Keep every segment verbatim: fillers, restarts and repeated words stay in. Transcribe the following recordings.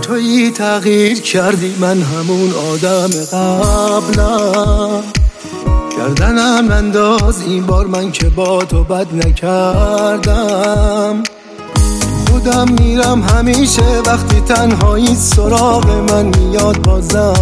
تویی تغییر کردی، من همون آدم قبلم. گردنم انداز این بار، من که با تو بد نکردم. خودم میرم همیشه وقتی تنهایی سراغ من میاد بازم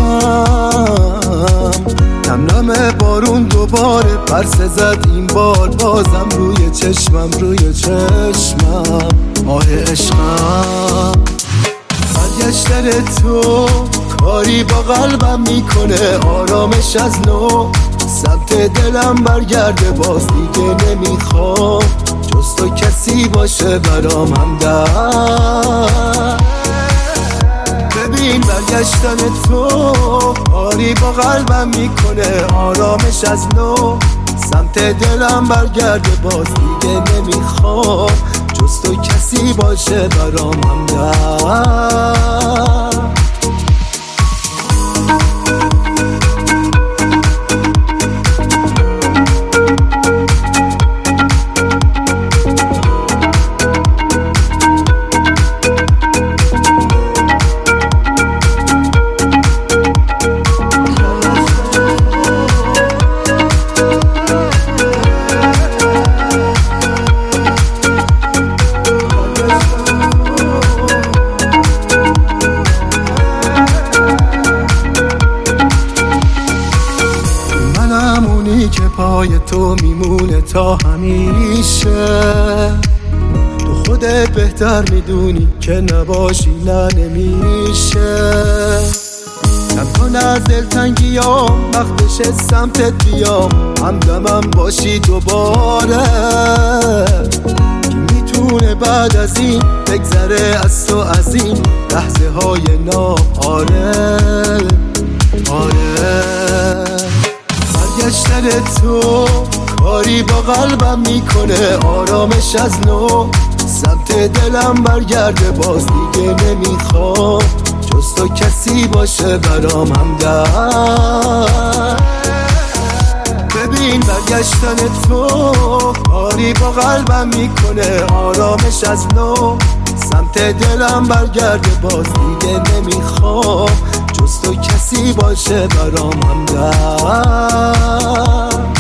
عشقم. نم نم بارون دوباره پرسه زد این بار، بازم روی چشمم روی چشمم آه عشقم. برگشتن تو کاری با قلبم میکنه، آرامش از نو سمت دلم برگرده، باز دیگه نمیخوام جز تو کسی باشه برام همدم. ببین برگشتن تو کاری با قلبم میکنه، آرامش از نو سمت دلم برگرده، باز دیگه نمیخوام جز تو کسی باشه برام همدم. که پای تو میمونه تا همیشه، تو خودت بهتر میدونی که نباشی نه نمیشه. نکن از دلتنگی ها وقتش سمتت بیام، همدمم باشی دوباره. کی میتونه بعد از این بگذره از تو، از این لحظه های ناب؟ آره آره. برگشتن تو کاری با قلبم میکنه، آرامش از نو سمت دلم برگرده، باز دیگه نمیخوام جز تو کسی باشه برام همدم. ببین برگشتن تو کاری با قلبم میکنه، آرامش از نو سمت دلم برگرده، باز دیگه نمیخوام جز تو کسی باشه برام همدم.